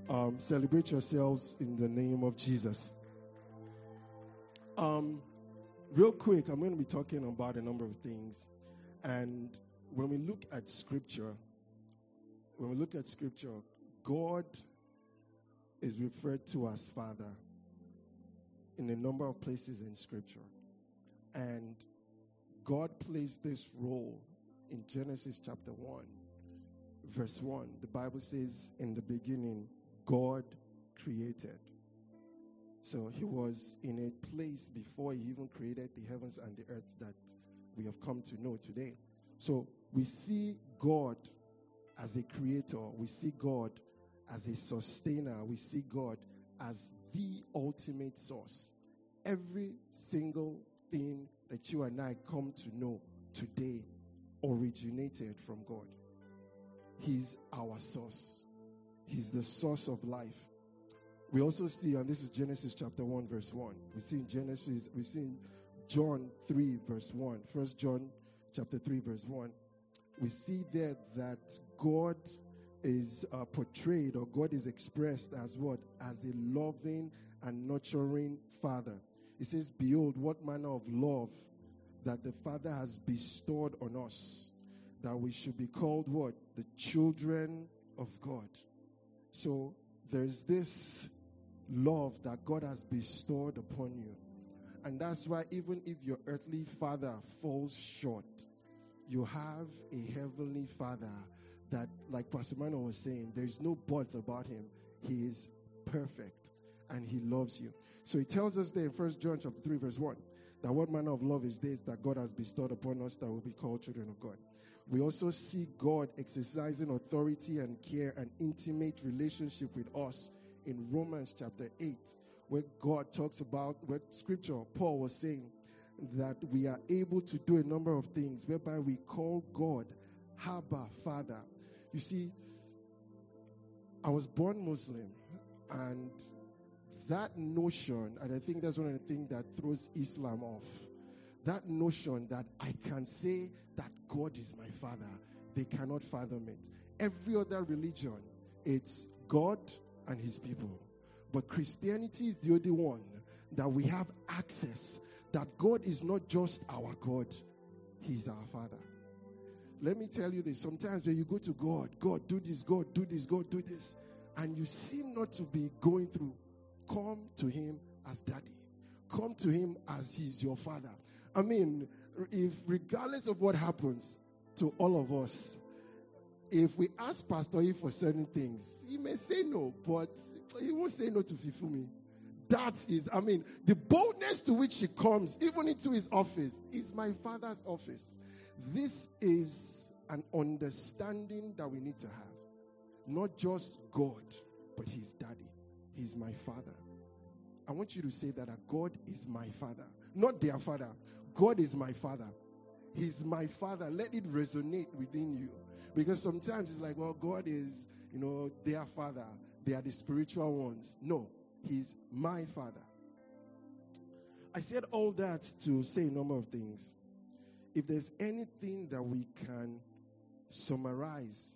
Celebrate yourselves in the name of Jesus. Real quick, I'm going to be talking about a number of things. And when we look at Scripture, God is referred to as Father in a number of places in Scripture. And God plays this role in Genesis chapter 1, verse 1. The Bible says, in the beginning, God created. So he was in a place before he even created the heavens and the earth that we have come to know today. So we see God as a creator. We see God as a sustainer. We see God as the ultimate source. Every single thing that you and I come to know today originated from God. He's our source. He's the source of life. We also see, and this is Genesis chapter 1, verse 1. We see in John 3, verse 1. 1 John chapter 3, verse 1. We see there that God is portrayed, or God is expressed as what? As a loving and nurturing Father. It says, behold, what manner of love that the Father has bestowed on us, that we should be called what? The children of God. So there's this love that God has bestowed upon you. And that's why even if your earthly father falls short, you have a heavenly Father that, like Pastor Mano was saying, there's no buts about him. He is perfect and he loves you. So he tells us there in 1 John chapter 3, verse 1, that what manner of love is this that God has bestowed upon us that will be called children of God. We also see God exercising authority and care and intimate relationship with us in Romans chapter 8, where God talks about, where Scripture, Paul was saying that we are able to do a number of things whereby we call God Abba, Father. You see, I was born Muslim, and that notion, and I think that's one of the things that throws Islam off, that notion that I can say that God is my Father, they cannot fathom it. Every other religion, it's God and his people. But Christianity is the only one that we have access, that God is not just our God, he's our Father. Let me tell you this, sometimes when you go to God, God do this, God do this, God do this, and you seem not to be going through, come to him as daddy. Come to him as he's your Father. I mean, if regardless of what happens to all of us, if we ask Pastor E for certain things, he may say no, but he won't say no to Fifumi. That is, I mean, the boldness to which he comes, even into his office, is my Father's office. This is an understanding that we need to have. Not just God, but his daddy. He's my Father. I want you to say that God is my Father. Not their Father. God is my Father. He's my Father. Let it resonate within you. Because sometimes it's like, well, God is, their Father. They are the spiritual ones. No, he's my Father. I said all that to say a number of things. If there's anything that we can summarize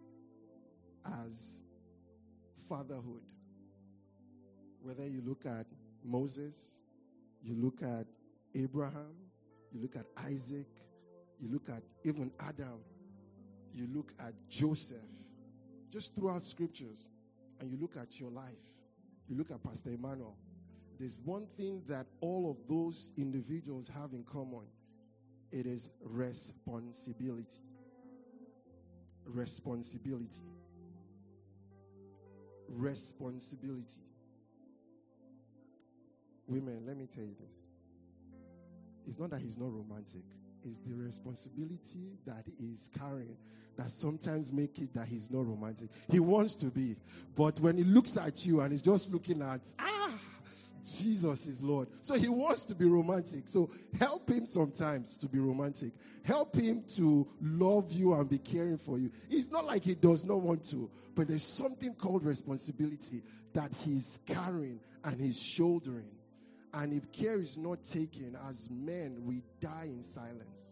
as fatherhood, whether you look at Moses, you look at Abraham, you look at Isaac, you look at even Adam, you look at Joseph, just throughout scriptures, and you look at your life, you look at Pastor Emmanuel, there's one thing that all of those individuals have in common. It is responsibility. Responsibility. Responsibility. Women, let me tell you this. It's not that he's not romantic. It's the responsibility that he is carrying that sometimes make it that he's not romantic. He wants to be. But when he looks at you and he's just looking at, Jesus is Lord. So he wants to be romantic. So help him sometimes to be romantic. Help him to love you and be caring for you. It's not like he does not want to, but there's something called responsibility that he's carrying and he's shouldering. And if care is not taken, as men, we die in silence.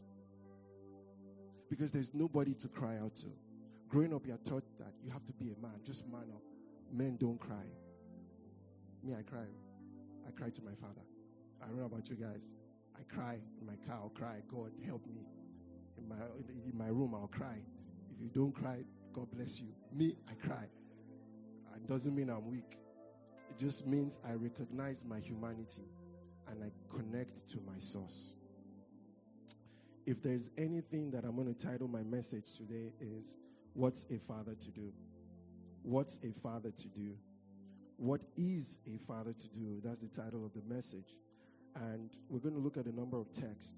Because there's nobody to cry out to. Growing up, you're taught that you have to be a man. Just man up. men don't cry. Me, I cry. I cry to my father. I don't know about you guys. I cry in my car. I'll cry. God, help me. In my room, I'll cry. If you don't cry, God bless you. Me, I cry. It doesn't mean I'm weak. It just means I recognize my humanity and I connect to my source. If there's anything that I'm going to title my message today is, what's a father to do? What's a father to do? What is a father to do? That's the title of the message. And we're going to look at a number of texts.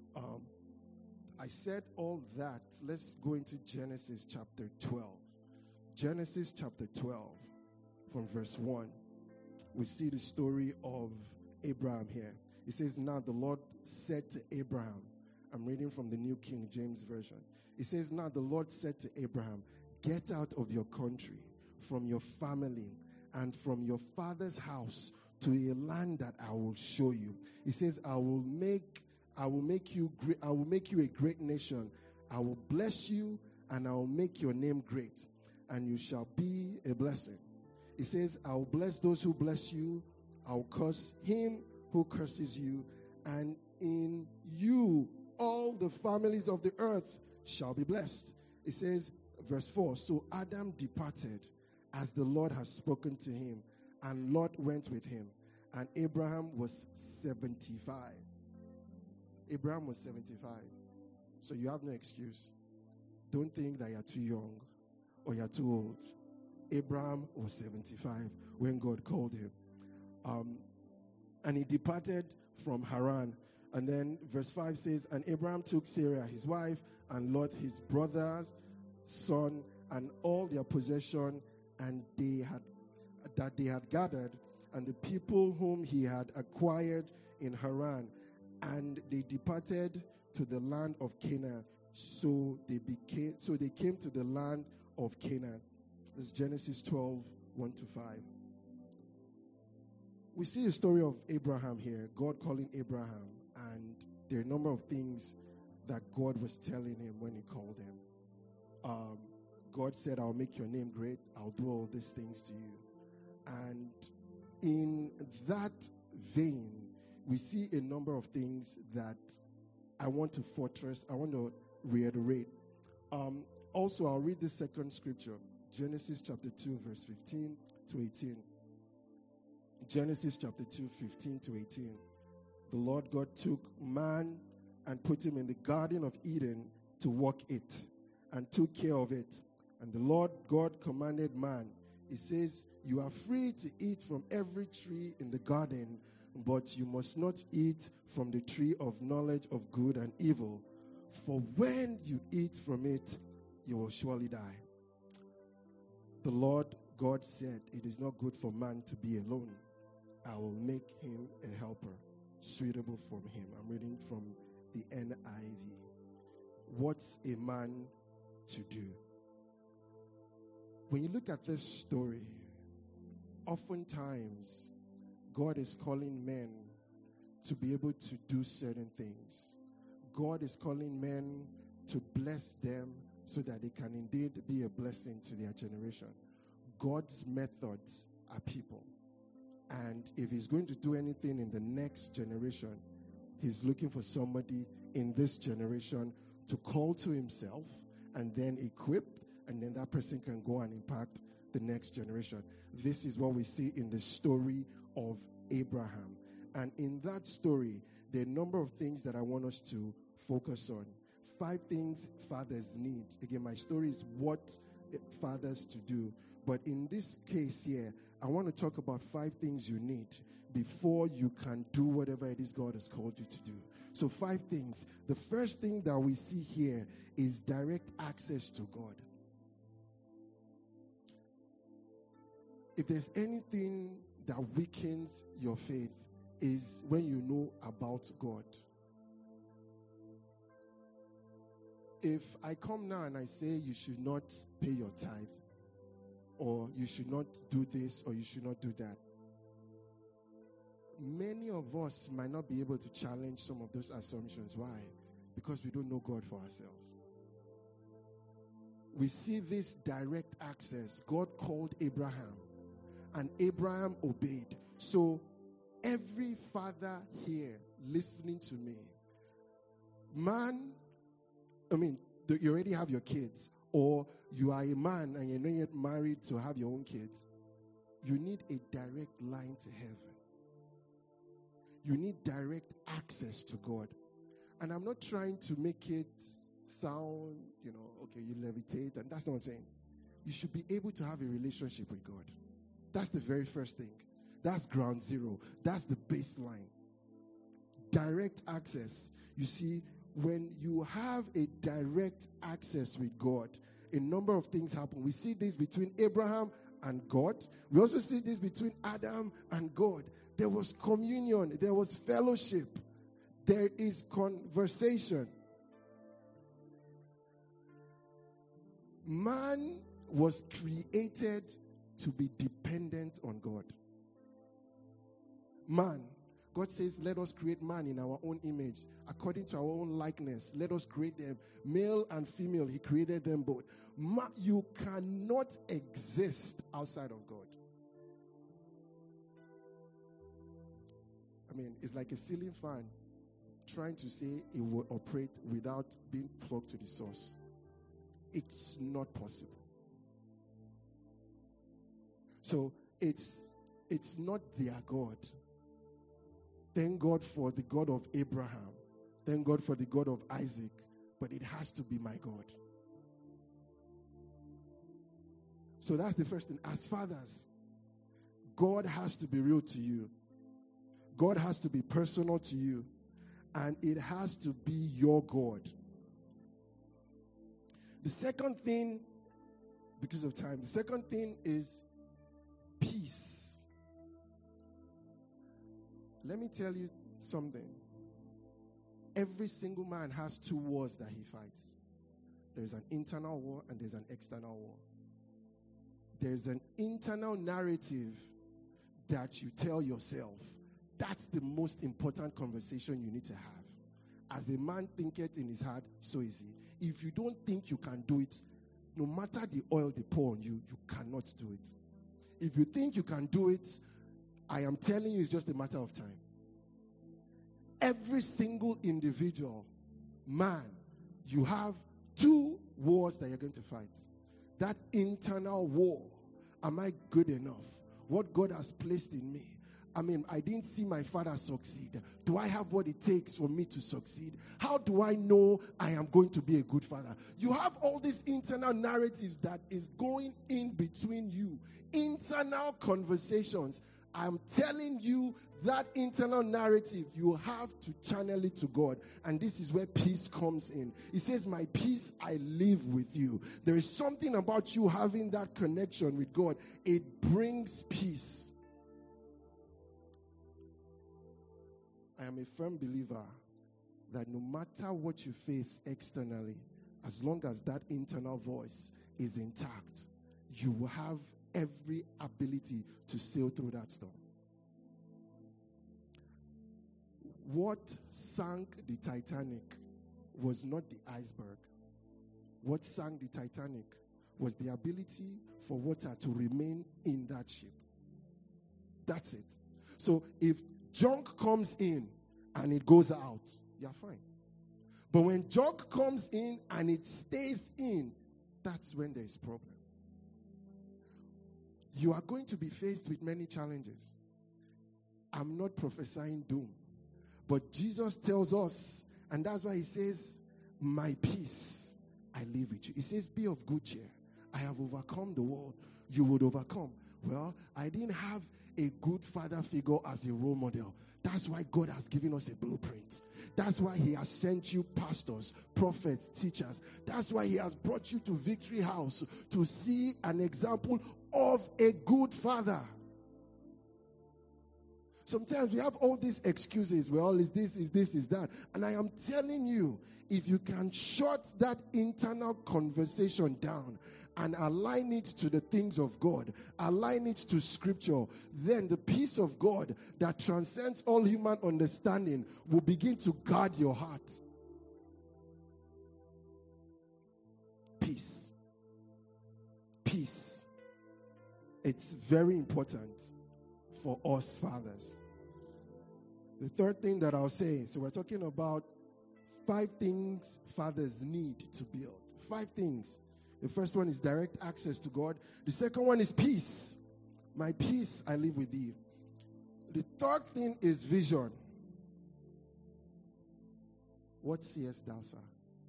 I said all that. Let's go into Genesis chapter 12. Genesis chapter 12, from verse 1. We see the story of Abraham here. It says, now the Lord said to Abraham, I'm reading from the New King James Version. It says, now the Lord said to Abraham, get out of your country, from your family, and from your father's house to a land that I will show you. He says, I will make you a great nation. I will bless you, and I will make your name great, and you shall be a blessing. He says, I will bless those who bless you. I will curse him who curses you, and in you all the families of the earth shall be blessed. It says, verse 4, so Adam departed as the Lord has spoken to him, and Lot went with him, and Abraham was 75. Abraham was 75. So you have no excuse. Don't think that you're too young or you're too old. Abraham was 75 when God called him. And he departed from Haran. And then verse 5 says, and Abraham took Sarah, his wife, and Lot, his brother's son, and all their possession, and they had gathered, and the people whom he had acquired in Haran, and they departed to the land of Canaan. So they came to the land of Canaan. This is Genesis 12, 1 to 5. We see a story of Abraham here, God calling Abraham, and there are a number of things that God was telling him when he called him. God said, I'll make your name great. I'll do all these things to you. And in that vein, we see a number of things that I want to reiterate. Also, I'll read the second scripture, Genesis chapter 2, verse 15 to 18. Genesis chapter 2, 15 to 18. The Lord God took man and put him in the Garden of Eden to walk it and took care of it. And the Lord God commanded man, he says, you are free to eat from every tree in the garden, but you must not eat from the tree of knowledge of good and evil, for when you eat from it, you will surely die. The Lord God said, it is not good for man to be alone. I will make him a helper suitable for him. I'm reading from the NIV. What's a man to do? When you look at this story, oftentimes God is calling men to be able to do certain things. God is calling men to bless them so that they can indeed be a blessing to their generation. God's methods are people. And if he's going to do anything in the next generation, he's looking for somebody in this generation to call to himself and then equip, and then that person can go and impact the next generation. This is what we see in the story of Abraham. And in that story, there are a number of things that I want us to focus on. 5 things fathers need. Again, my story is what fathers to do. But in this case here, I want to talk about 5 things you need before you can do whatever it is God has called you to do. So 5 things. The first thing that we see here is direct access to God. If there's anything that weakens your faith, is when you know about God. If I come now and I say you should not pay your tithe, or you should not do this, or you should not do that, many of us might not be able to challenge some of those assumptions. Why? Because we don't know God for ourselves. We see this direct access. God called Abraham and Abraham obeyed. So every father here listening to me, you already have your kids, or you are a man and you're not yet married to have your own kids. You need a direct line to heaven. You need direct access to God. And I'm not trying to make it sound, okay, you levitate, and that's not what I'm saying. You should be able to have a relationship with God. That's the very first thing. That's ground zero. That's the baseline. Direct access. You see, when you have a direct access with God, a number of things happen. We see this between Abraham and God. We also see this between Adam and God. There was communion. There was fellowship. There is conversation. Man was created to be dependent on God. Man. God says, let us create man in our own image, according to our own likeness. Let us create them. Male and female, he created them both. You cannot exist outside of God. It's like a ceiling fan trying to say it will operate without being plugged to the source. It's not possible. So it's not their God. Thank God for the God of Abraham. Thank God for the God of Isaac. But it has to be my God. So that's the first thing. As fathers, God has to be real to you. God has to be personal to you. And it has to be your God. The second thing, because of time, the second thing is peace. Let me tell you something. Every single man has two wars that he fights. There's an internal war and there's an external war. There's an internal narrative that you tell yourself. That's the most important conversation you need to have. As a man thinketh in his heart, so is he. If you don't think you can do it, no matter the oil they pour on you, you cannot do it. If you think you can do it, I am telling you, it's just a matter of time. Every single individual, man, you have two wars that you're going to fight. That internal war. Am I good enough? What God has placed in me. I didn't see my father succeed. Do I have what it takes for me to succeed? How do I know I am going to be a good father? You have all these internal narratives that is going in between you. Internal conversations. I'm telling you that internal narrative, you have to channel it to God. And this is where peace comes in. He says, my peace I live with you. There is something about you having that connection with God. It brings peace. I am a firm believer that no matter what you face externally, as long as that internal voice is intact, you will have every ability to sail through that storm. What sank the Titanic was not the iceberg. What sank the Titanic was the ability for water to remain in that ship. That's it. So if junk comes in and it goes out, you're fine. But when junk comes in and it stays in, that's when there is problem. You are going to be faced with many challenges. I'm not prophesying doom. But Jesus tells us, and that's why he says, my peace I live with you. He says, be of good cheer. I have overcome the world. You would overcome. Well, I didn't have a good father figure as a role model. That's why God has given us a blueprint. That's why he has sent you pastors, prophets, teachers. That's why he has brought you to Victory House to see an example of a good father. Sometimes we have all these excuses. Well, is this, is that. And I am telling you, if you can shut that internal conversation down and align it to the things of God, align it to Scripture, then the peace of God that transcends all human understanding will begin to guard your heart. Peace. Peace. It's very important for us fathers. The third thing that I'll say, so we're talking about 5 things fathers need to build. 5 things. The first one is direct access to God. The second one is peace. My peace I live with thee. The third thing is vision. What seest thou, sir?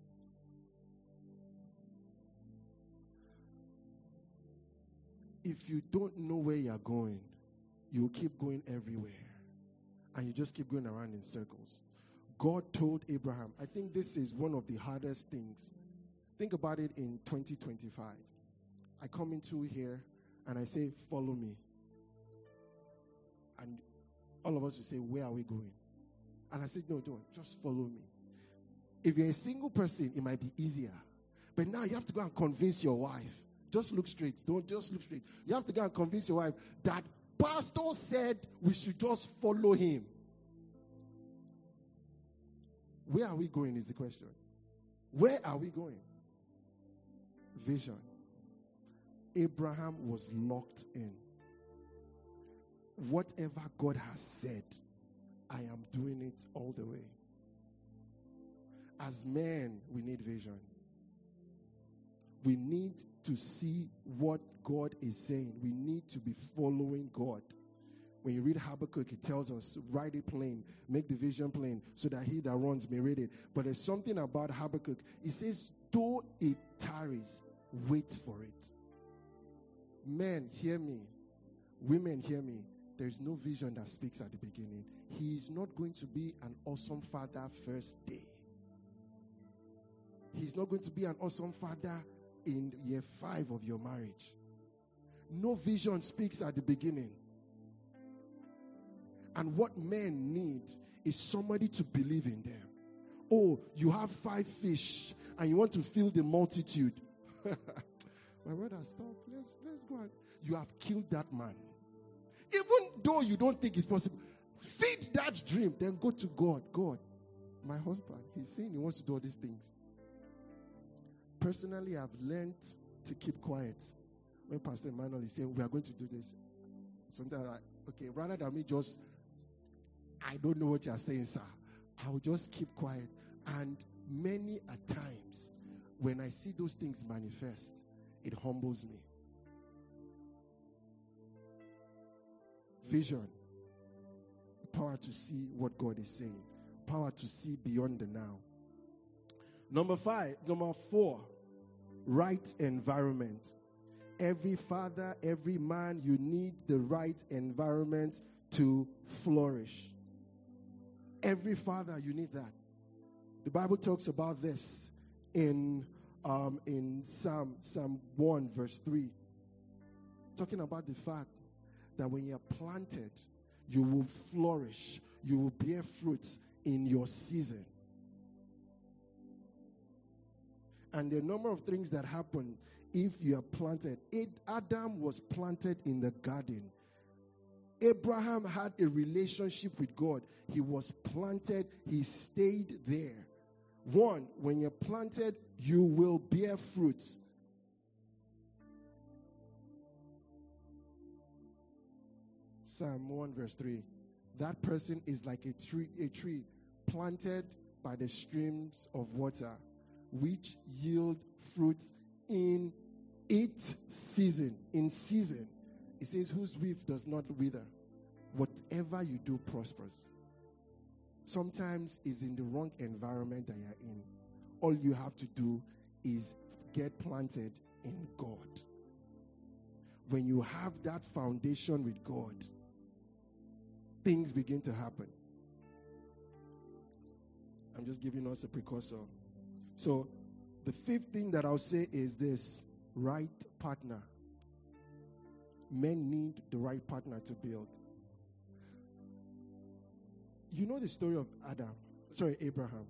If you don't know where you're going, you'll keep going everywhere. And you just keep going around in circles. God told Abraham, I think this is one of the hardest things. Think about it in 2025. I come into here and I say, follow me. And all of us will say, where are we going? And I said, no, don't. Just follow me. If you're a single person, it might be easier. But now you have to go and convince your wife. Just look straight. Don't just look straight. You have to go and convince your wife that pastor said we should just follow him. Where are we going is the question. Where are we going? Vision. Abraham was locked in. Whatever God has said, I am doing it all the way. As men, we need vision. We need to see what God is saying. We need to be following God. When you read Habakkuk, it tells us, write it plain, make the vision plain, so that he that runs may read it. But there's something about Habakkuk. It says, though it tarries, wait for it. Men, hear me. Women, hear me. There's no vision that speaks at the beginning. He is not going to be an awesome father first day. He's not going to be an awesome father in year 5 of your marriage. No vision speaks at the beginning. And what men need is somebody to believe in them. Oh, you have 5 fish and you want to fill the multitude. My brother, stop. Let's go on. You have killed that man. Even though you don't think it's possible, feed that dream. Then go to God. God, my husband, he's saying he wants to do all these things. Personally, I've learned to keep quiet. When Pastor Emmanuel is saying, we are going to do this, sometimes okay, rather than me just, I don't know what you're saying, sir. I will just keep quiet. And many a times, when I see those things manifest, it humbles me. Vision. Power to see what God is saying. Power to see beyond the now. Number 4, right environment. Every father, every man, you need the right environment to flourish. Every father, you need that. The Bible talks about this in Psalm 1 verse 3. Talking about the fact that when you're planted, you will flourish. You will bear fruits in your season. And the number of things that happen if you are planted. Adam was planted in the garden. Abraham had a relationship with God. He was planted. He stayed there. 1, when you're planted, you will bear fruits. Psalm 1 verse 3. That person is like a tree planted by the streams of water, which yield fruits in its season. In season. It says, whose leaf does not wither. Whatever you do prospers. Sometimes it's in the wrong environment that you're in. All you have to do is get planted in God. When you have that foundation with God, things begin to happen. I'm just giving us a precursor. So, the 5th thing that I'll say is this: right partner. Men need the right partner to build. You know the story of Abraham.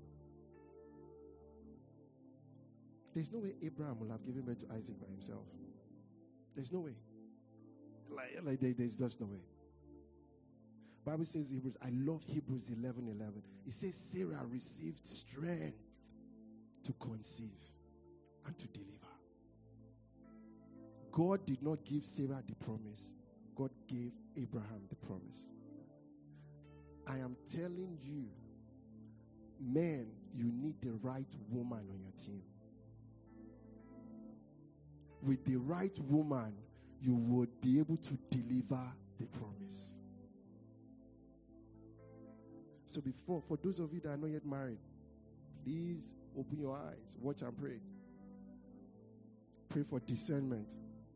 There's no way Abraham will have given birth to Isaac by himself. There's no way. There's just no way. Bible says Hebrews. I love Hebrews 11:11. It says Sarah received strength to conceive and to deliver. God did not give Sarah the promise. God gave Abraham the promise. I am telling you, men, you need the right woman on your team. With the right woman, you would be able to deliver the promise. So for those of you that are not yet married, please open your eyes, watch and pray. Pray for discernment.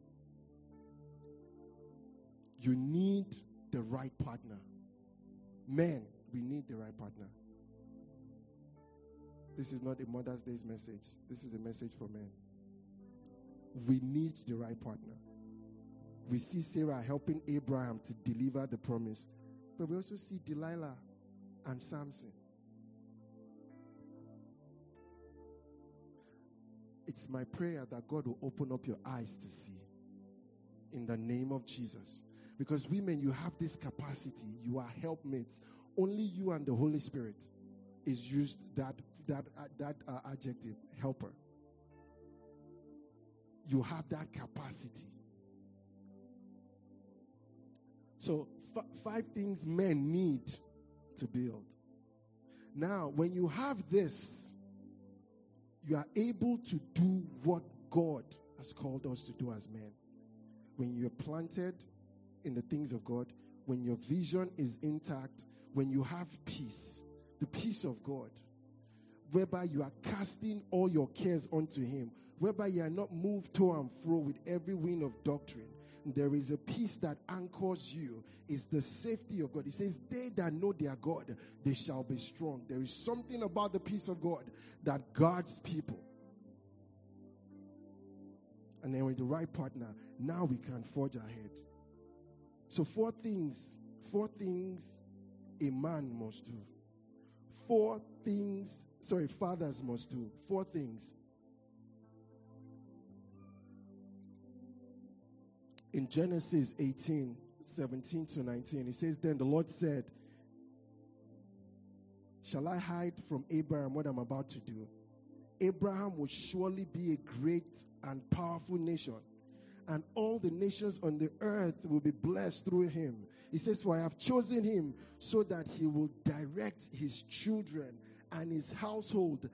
You need the right partner. Men, we need the right partner. This is not a Mother's Day message. This is a message for men. We need the right partner. We see Sarah helping Abraham to deliver the promise. But we also see Delilah and Samson. It's my prayer that God will open up your eyes to see. In the name of Jesus. Because women, you have this capacity. You are helpmates. Only you and the Holy Spirit is used that adjective, helper. You have that capacity. So, 5 things men need to build. Now, when you have this, you are able to do what God has called us to do as men. When you're planted in the things of God, when your vision is intact, when you have peace, the peace of God, whereby you are casting all your cares onto Him, whereby you are not moved to and fro with every wind of doctrine. There is a peace that anchors you. It's the safety of God. It says, they that know their God, they shall be strong. There is something about the peace of God that guards people. And then with the right partner, now we can forge ahead. So 4 things a man must do. 4 things, fathers must do. 4 things. In Genesis 18, 17 to 19, it says, then the Lord said, shall I hide from Abraham what I'm about to do? Abraham will surely be a great and powerful nation, and all the nations on the earth will be blessed through him. He says, for I have chosen him so that he will direct his children and his household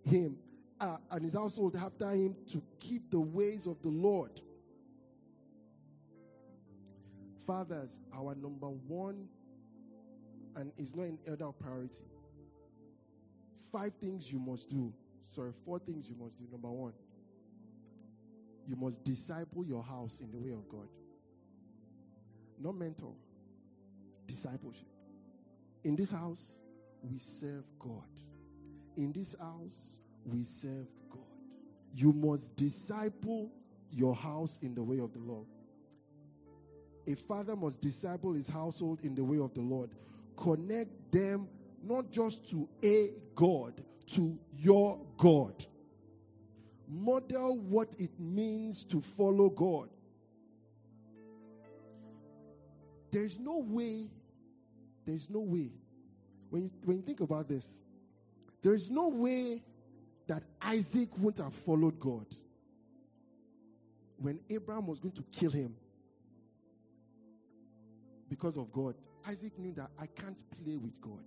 after him to keep the ways of the Lord. Fathers, our number one, and it's not in order of priority. 4 things you must do. Number 1, you must disciple your house in the way of God. Not mentor, discipleship. In this house, we serve God. In this house, we serve God. You must disciple your house in the way of the Lord. A father must disciple his household in the way of the Lord. Connect them not just to a God, to your God. Model what it means to follow God. There's no way, when you think about this, there's no way that Isaac wouldn't have followed God. When Abraham was going to kill him, because of God, Isaac knew that I can't play with God.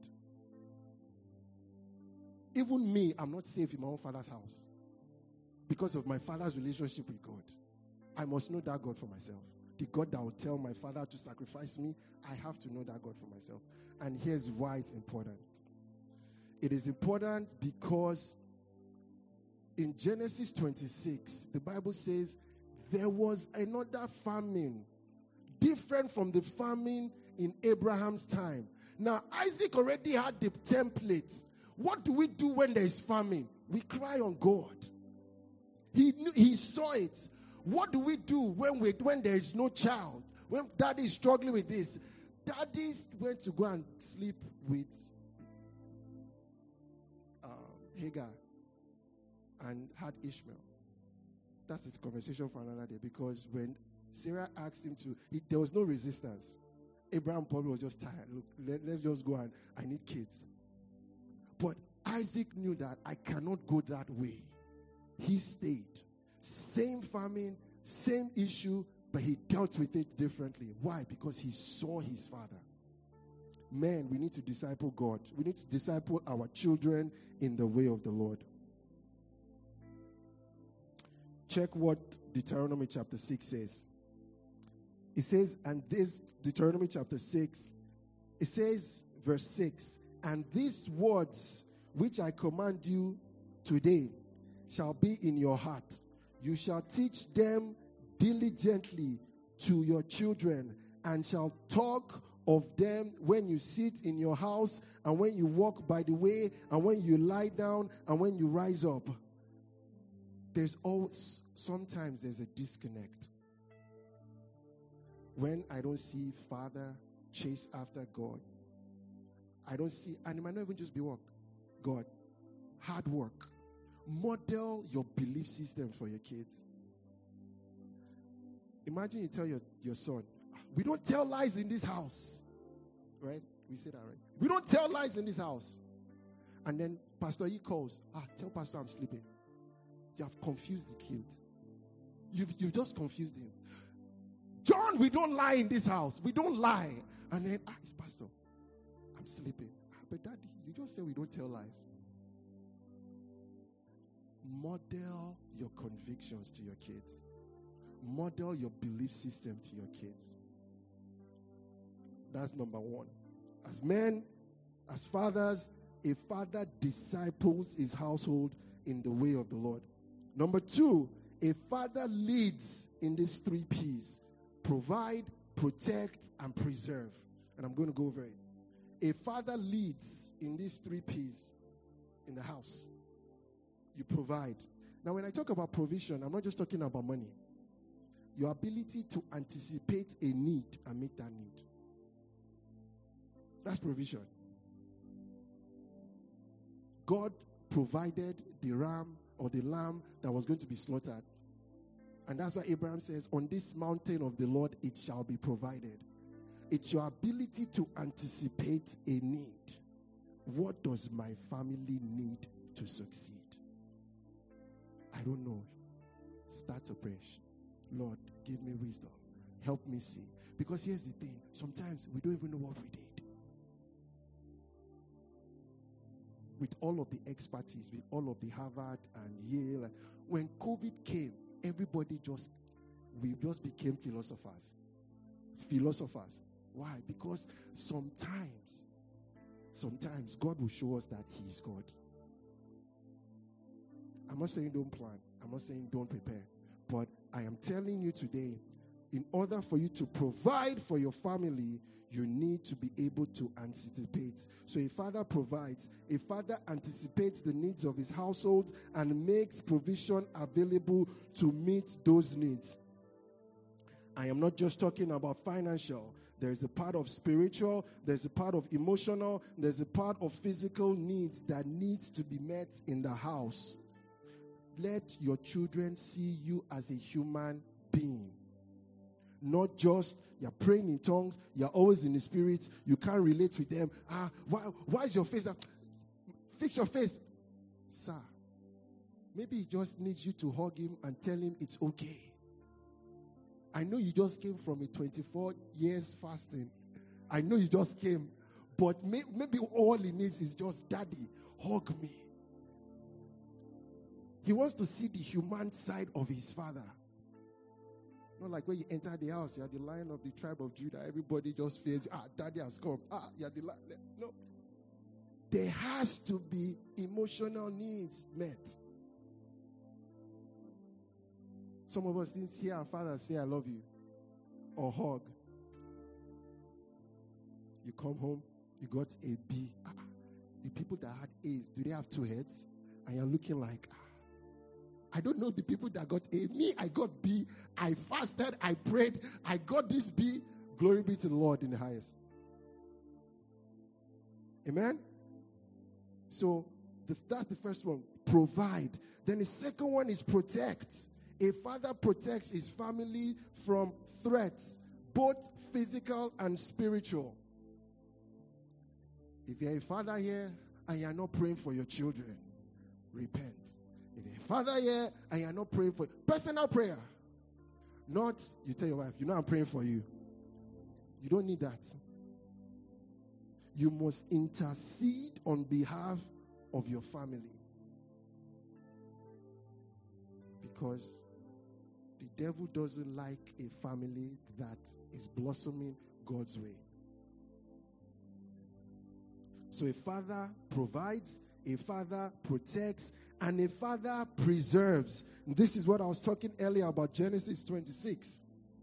Even me, I'm not safe in my own father's house because of my father's relationship with God. I must know that God for myself. The God that will tell my father to sacrifice me, I have to know that God for myself. And here's why it's important. It is important because in Genesis 26, the Bible says there was another famine different from the famine in Abraham's time. Now, Isaac already had the templates. What do we do when there is famine? We cry on God. He saw it. What do we do when there is no child? When daddy is struggling with this? Daddy went to go and sleep with Hagar and had Ishmael. That's his conversation for another day, because when Sarah asked him to, there was no resistance. Abraham probably was just tired. Look, let's just go and I need kids. But Isaac knew that I cannot go that way. He stayed. Same famine, Same issue, but he dealt with it differently. Why? Because he saw his father. Men, we need to disciple God. We need to disciple our children in the way of the Lord. Check what Deuteronomy chapter 6 says. It says, and this Deuteronomy chapter 6, it says, verse 6, and these words which I command you today shall be in your heart. You shall teach them diligently to your children, and shall talk of them when you sit in your house, and when you walk by the way, and when you lie down, and when you rise up. Sometimes there's a disconnect. When I don't see Father chase after God, I don't see, and it might not even just be work. God, hard work. Model your belief systems for your kids. Imagine you tell your son, we don't tell lies in this house. Right? We say that, right? We don't tell lies in this house. And then Pastor E calls, tell Pastor I'm sleeping. You have confused the kid. You've just confused him. John, we don't lie in this house. We don't lie. And then, it's Pastor. I'm sleeping. But Daddy, you just say we don't tell lies. Model your convictions to your kids. Model your belief system to your kids. That's number one. As men, as fathers, a father disciples his household in the way of the Lord. Number two, a father leads in these 3 P's. Provide, protect, and preserve. And I'm going to go over it. A father leads in these 3 P's in the house. You provide. Now, when I talk about provision, I'm not just talking about money. Your ability to anticipate a need and meet that need. That's provision. God provided the ram or the lamb that was going to be slaughtered. And that's why Abraham says, on this mountain of the Lord, it shall be provided. It's your ability to anticipate a need. What does my family need to succeed? I don't know. Start to pray. Lord, give me wisdom. Help me see. Because here's the thing. Sometimes we don't even know what we did. With all of the expertise, with all of the Harvard and Yale, when COVID came, we just became philosophers. Why? Because sometimes God will show us that He is God. I'm not saying don't plan. I'm not saying don't prepare. But I am telling you today, in order for you to provide for your family, you need to be able to anticipate. So a father provides. A father anticipates the needs of his household and makes provision available to meet those needs. I am not just talking about financial. There's a part of spiritual, there's a part of emotional, there's a part of physical needs that needs to be met in the house. Let your children see you as a human being. Not just you're praying in tongues, you're always in the spirit, you can't relate with them. Why is your face up? Fix your face. Sir, maybe he just needs you to hug him and tell him it's okay. I know you just came from a 24 years fasting. I know you just came. But maybe all he needs is just, Daddy, hug me. He wants to see the human side of his father. Not like when you enter the house, you are the Lion of the tribe of Judah. Everybody just fears, Daddy has come. You're the Lion. No. There has to be emotional needs met. Some of us didn't hear our father say, I love you, or hug. You come home, you got a B. The people that had A's, do they have 2 heads? And you're looking like, I don't know the people that got A. Me, I got B. I fasted, I prayed, I got this B. Glory be to the Lord in the highest. Amen? So, that's the first one. Provide. Then the second one is protect. A father protects his family from threats, both physical and spiritual. If you're a father here and you're not praying for your children, repent. If you're a father here and you're not praying for personal prayer, Not you tell your wife, I'm praying for you. You don't need that. You must intercede on behalf of your family. Because the devil doesn't like a family that is blossoming God's way. So a father provides, a father protects, and a father preserves. This is what I was talking earlier about Genesis 26.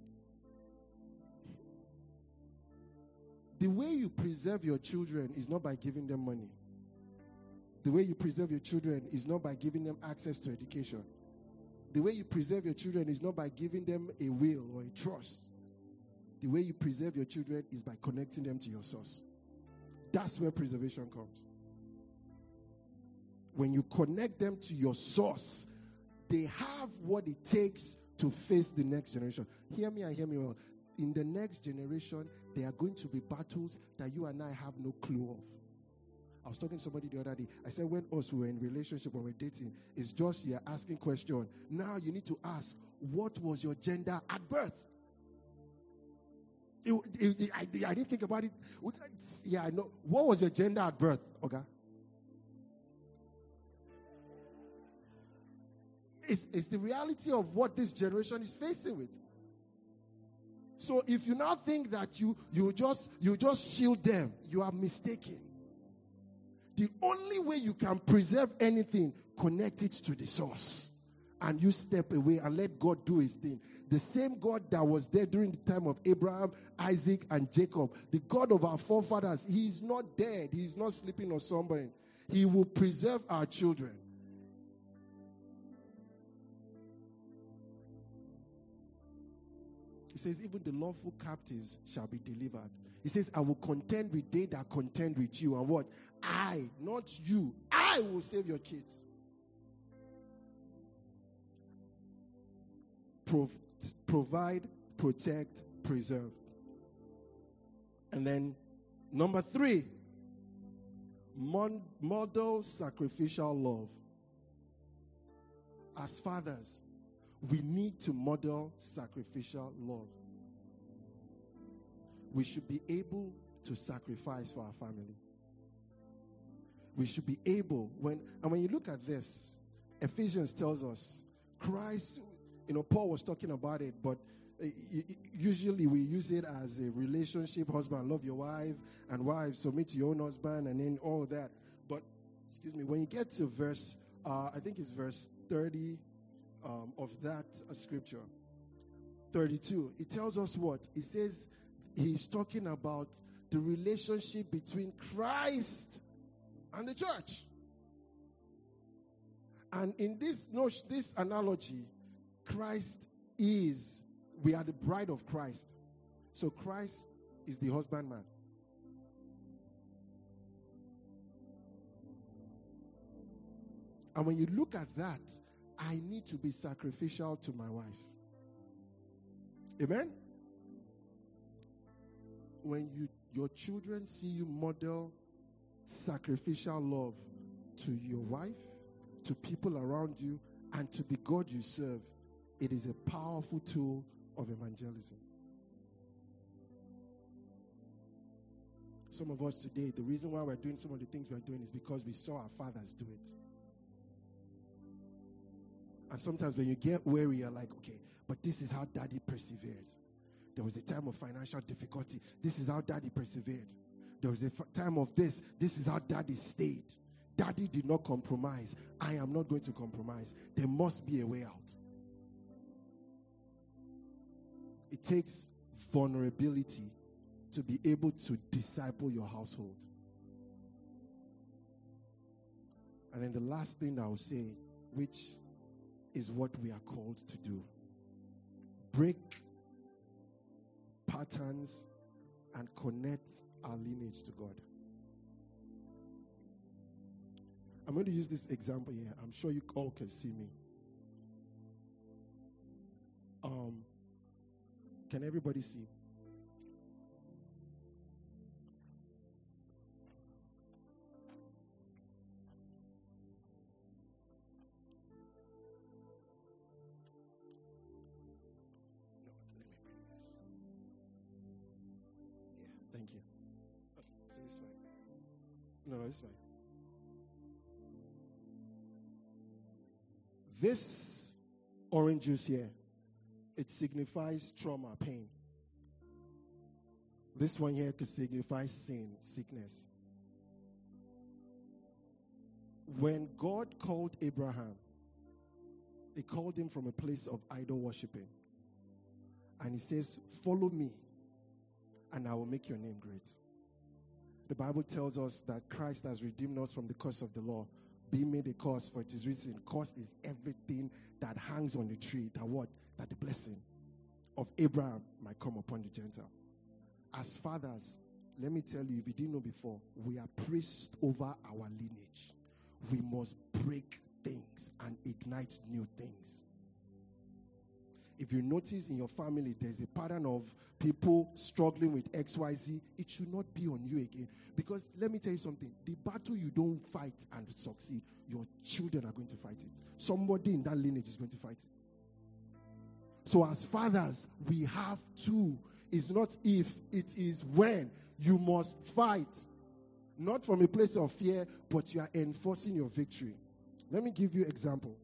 The way you preserve your children is not by giving them money. The way you preserve your children is not by giving them access to education. The way you preserve your children is not by giving them a will or a trust. The way you preserve your children is by connecting them to your source. That's where preservation comes. When you connect them to your source, they have what it takes to face the next generation. Hear me and hear me well. In the next generation, there are going to be battles that you and I have no clue of. I was talking to somebody the other day. I said, when we were in relationship, when we're dating, it's just you're asking questions. Now you need to ask, what was your gender at birth? I didn't think about it. Yeah, I know. What was your gender at birth, okay? It's the reality of what this generation is facing with. So if you now think that you just shield them, you are mistaken. The only way you can preserve anything, connect it to the source. And you step away and let God do his thing. The same God that was there during the time of Abraham, Isaac, and Jacob, the God of our forefathers, he is not dead. He is not sleeping or slumbering. He will preserve our children. He says, even the lawful captives shall be delivered. He says, I will contend with they that contend with you. And what? I, not you. I will save your kids. Provide, protect, preserve. And then, number 3, model sacrificial love. As fathers, we need to model sacrificial love. We should be able to sacrifice for our family. We should be able, when you look at this, Ephesians tells us, Christ, Paul was talking about it, but usually we use it as a relationship. Husband, love your wife, and wives, submit to your own husband, and then all that. But, when you get to verse, I think it's verse 30 of that scripture, 32, it tells us what? It says he's talking about the relationship between Christ and the church. And in this analogy, we are the bride of Christ. So Christ is the husbandman. And when you look at that, I need to be sacrificial to my wife. Amen? When your children see you model sacrificial love to your wife, to people around you, and to the God you serve, it is a powerful tool of evangelism. Some of us today, the reason why we're doing some of the things we're doing is because we saw our fathers do it. And sometimes when you get weary, you're like, okay, but this is how daddy persevered. There was a time of financial difficulty. This is how daddy persevered. There was a time of this. This is how daddy stayed. Daddy did not compromise. I am not going to compromise. There must be a way out. It takes vulnerability to be able to disciple your household. And then the last thing I will say, which is what we are called to do. Break patterns and connect our lineage to God. I'm going to use this example here. I'm sure you all can see me. Can everybody see? it's fine. No, it's fine. This orange juice here, it signifies trauma, pain. This one here could signify sin, sickness. When God called Abraham, he called him from a place of idol worshiping. And he says, follow me, and I will make your name great. The Bible tells us that Christ has redeemed us from the curse of the law, being made a curse, for it is written, cursed is everything that hangs on the tree, that what? That the blessing of Abraham might come upon the Gentile. As fathers, let me tell you, if you didn't know before, we are priests over our lineage. We must break things and ignite new things. If you notice in your family, there's a pattern of people struggling with XYZ, it should not be on you again. Because let me tell you something, the battle you don't fight and succeed, your children are going to fight it. Somebody in that lineage is going to fight it. So as fathers, we have to. It's not if, it is when. You must fight. Not from a place of fear, but you are enforcing your victory. Let me give you an example.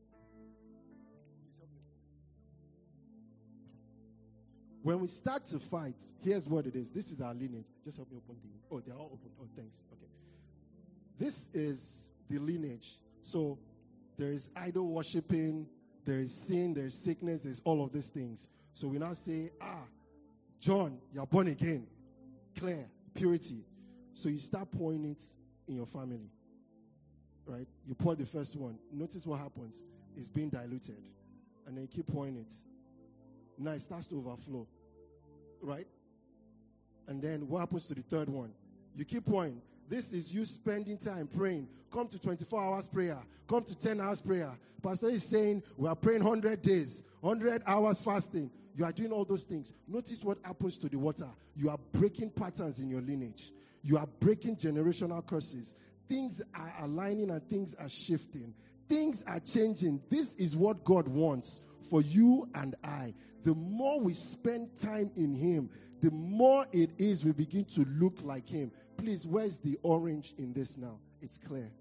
When we start to fight, here's what it is. This is our lineage. Just help me open the... Oh, they're all open. Oh, thanks. Okay. This is the lineage. So there is idol worshiping, there is sin, there is sickness, there's all of these things. So we now say, John, you're born again. Claire, purity. So you start pouring it in your family. Right? You pour the first one. Notice what happens. It's being diluted. And then you keep pouring it. Now it starts to overflow. Right? And then what happens to the third one? You keep pouring. This is you spending time praying. Come to 24 hours prayer. Come to 10 hours prayer. Pastor is saying we are praying 100 days. 100 hours fasting. You are doing all those things. Notice what happens to the water. You are breaking patterns in your lineage. You are breaking generational curses. Things are aligning and things are shifting. Things are changing. This is what God wants for you and I. The more we spend time in Him, the more it is we begin to look like Him. Please, where's the orange in this now? It's clear.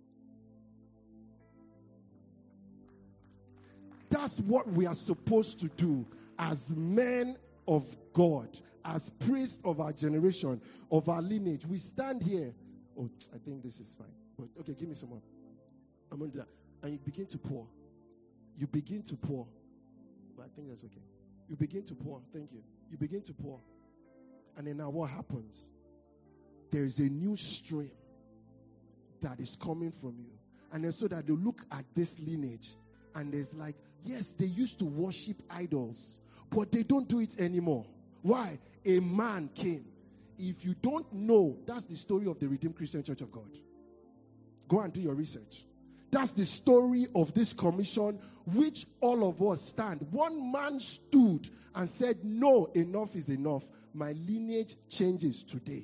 That's what we are supposed to do as men of God, as priests of our generation, of our lineage. We stand here. Oh, I think this is fine. But okay, give me some more. I'm going to do that. And you begin to pour. You begin to pour. But I think that's okay. You begin to pour. Thank you. You begin to pour. And then now what happens? There is a new stream that is coming from you. And then so that they look at this lineage and there's like, yes, they used to worship idols, but they don't do it anymore. Why? A man came. If you don't know, that's the story of the Redeemed Christian Church of God. Go and do your research. That's the story of this commission which all of us stand. One man stood and said, no, enough is enough. My lineage changes today.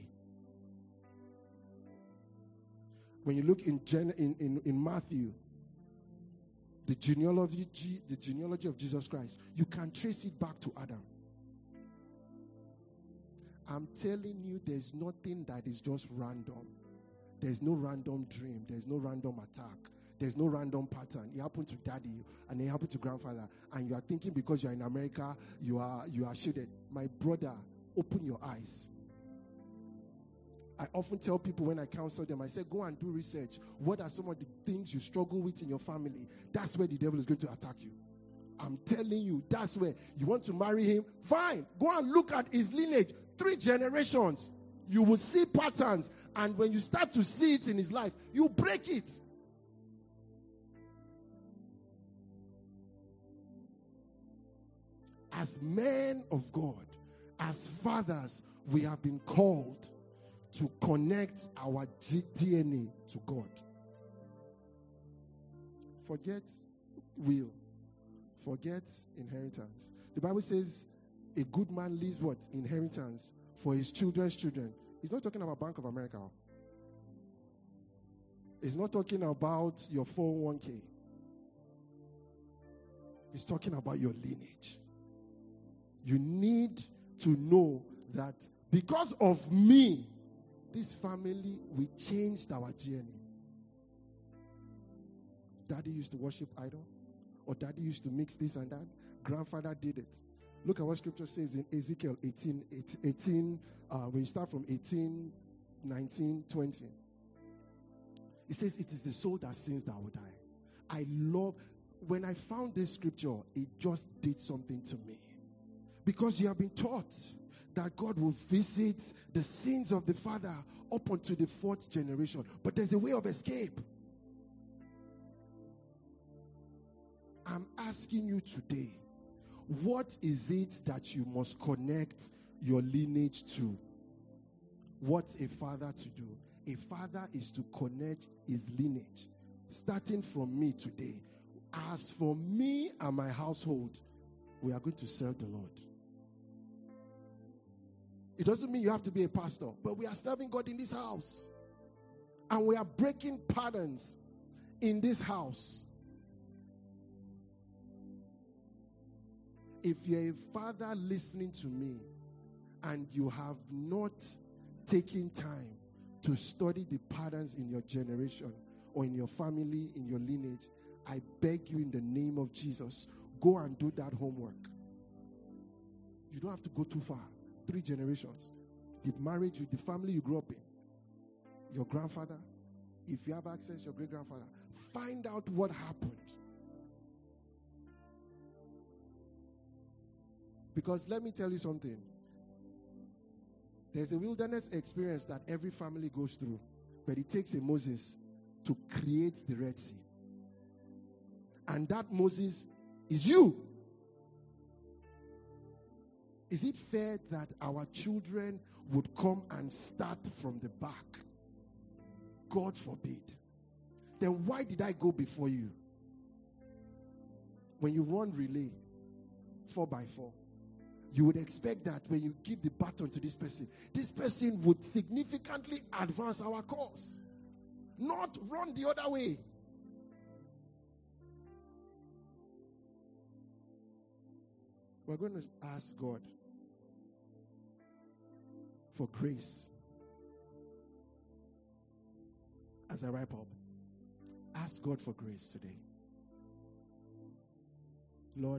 When you look in Matthew, the genealogy of Jesus Christ, you can trace it back to Adam. I'm telling you, there's nothing that is just random. There's no random dream. There's no random attack. There's no random pattern. It happened to daddy and it happened to grandfather. And you are thinking because you are in America, you are shielded. My brother, open your eyes. I often tell people when I counsel them, I say, go and do research. What are some of the things you struggle with in your family? That's where the devil is going to attack you. I'm telling you, that's where you want to marry him. Fine. Go and look at his lineage. 3 generations. You will see patterns. And when you start to see it in his life, you break it. As men of God, as fathers, we have been called to connect our DNA to God. Forget will. Forget inheritance. The Bible says a good man leaves what? Inheritance for his children's children. He's not talking about Bank of America. He's not talking about your 401k. He's talking about your lineage. You need to know that because of me, this family, we changed our journey. Daddy used to worship idol, or daddy used to mix this and that. Grandfather did it. Look at what scripture says in Ezekiel 18, when you start from 18, 19, 20. It says, it is the soul that sins that will die. I love, when I found this scripture, it just did something to me. Because you have been taught that God will visit the sins of the father up unto the 4th generation. But there's a way of escape. I'm asking you today, what is it that you must connect your lineage to? What's a father to do? A father is to connect his lineage, starting from me today. As for me and my household, we are going to serve the Lord. It doesn't mean you have to be a pastor, but we are serving God in this house. And we are breaking patterns in this house. If you're a father listening to me and you have not taken time to study the patterns in your generation or in your family, in your lineage, I beg you in the name of Jesus, go and do that homework. You don't have to go too far. 3 generations. The marriage, the family you grew up in, your grandfather, if you have access, your great-grandfather, find out what happened. Because let me tell you something. There's a wilderness experience that every family goes through, but it takes a Moses to create the Red Sea. And that Moses is you. Is it fair that our children would come and start from the back? God forbid. Then why did I go before you? When you run relay 4x4, you would expect that when you give the baton to this person would significantly advance our cause, not run the other way. We're going to ask God for grace. As I wrap up, ask God for grace today. Lord,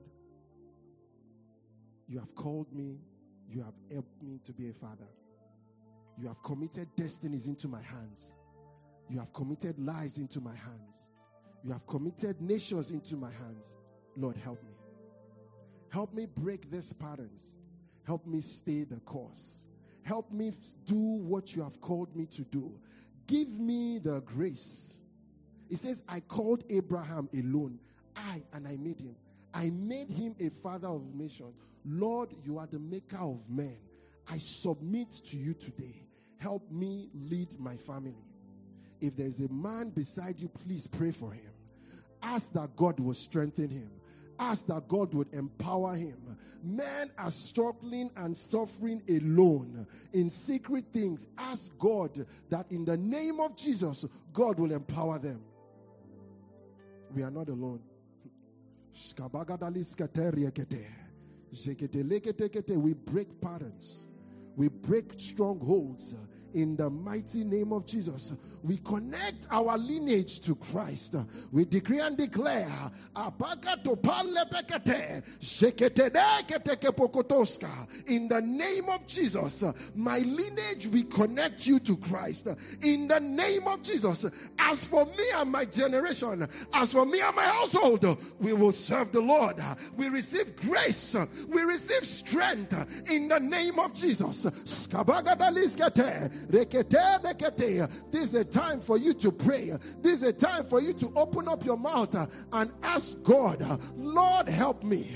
you have called me. You have helped me to be a father. You have committed destinies into my hands. You have committed lives into my hands. You have committed nations into my hands. Lord, help me. Help me break these patterns. Help me stay the course. Help me do what you have called me to do. Give me the grace. It says, I called Abraham alone. I made him. I made him a father of nations. Lord, you are the maker of men. I submit to you today. Help me lead my family. If there is a man beside you, please pray for him. Ask that God will strengthen him. Ask that God would empower him. Men are struggling and suffering alone in secret things. Ask God that in the name of Jesus, God will empower them. We are not alone. We break patterns. We break strongholds in the mighty name of Jesus. We connect our lineage to Christ. We decree and declare in the name of Jesus, my lineage, we connect you to Christ. In the name of Jesus, as for me and my generation, as for me and my household, we will serve the Lord. We receive grace. We receive strength in the name of Jesus. This is a time for you to pray. This is a time for you to open up your mouth and ask God, Lord, help me.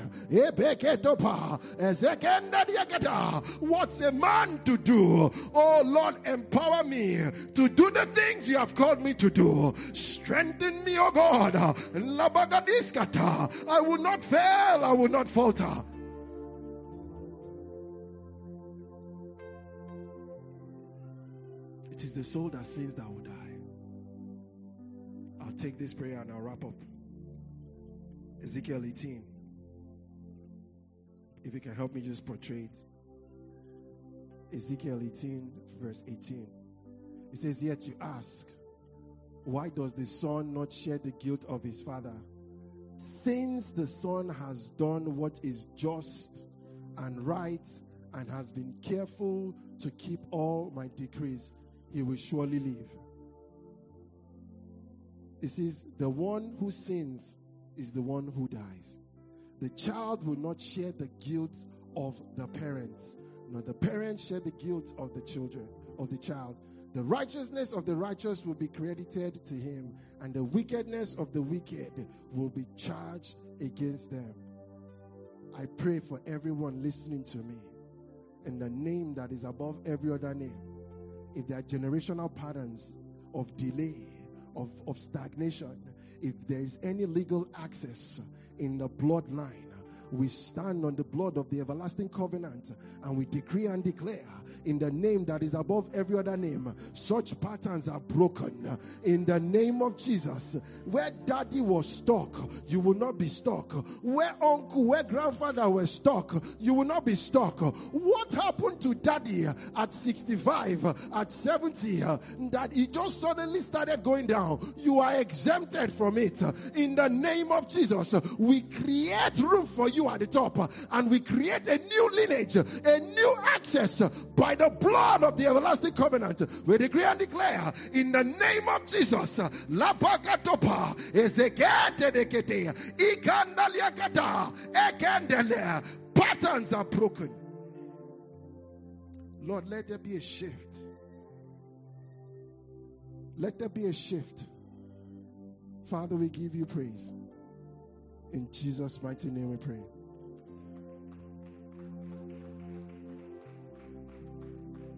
What's a man to do? Oh Lord, empower me to do the things you have called me to do. Strengthen me, oh God. I will not fail. I will not falter. It is the soul that sins that will die. I'll take this prayer and I'll wrap up. Ezekiel 18. If you can help me just portray it. Ezekiel 18, verse 18. He says, yet you ask, why does the son not share the guilt of his father? Since the son has done what is just and right and has been careful to keep all my decrees, he will surely live. It says, the one who sins is the one who dies. The child will not share the guilt of the parents, nor the parents share the guilt of the children, of the child. The righteousness of the righteous will be credited to him, and the wickedness of the wicked will be charged against them. I pray for everyone listening to me, in the name that is above every other name. If there are generational patterns of delay, of stagnation, if there is any legal access in the bloodline, we stand on the blood of the everlasting covenant and we decree and declare in the name that is above every other name, such patterns are broken in the name of Jesus. Where daddy was stuck, you will not be stuck. Where uncle, where grandfather were stuck, you will not be stuck. What happened to daddy at 65, at 70, that he just suddenly started going down? You are exempted from it. In the name of Jesus, we create room for you at the top, and we create a new lineage, a new access by the blood of the everlasting covenant. We decree and declare in the name of Jesus, patterns are broken. Lord, let there be a shift. Let there be a shift. Father, we give you praise. In Jesus' mighty name we pray.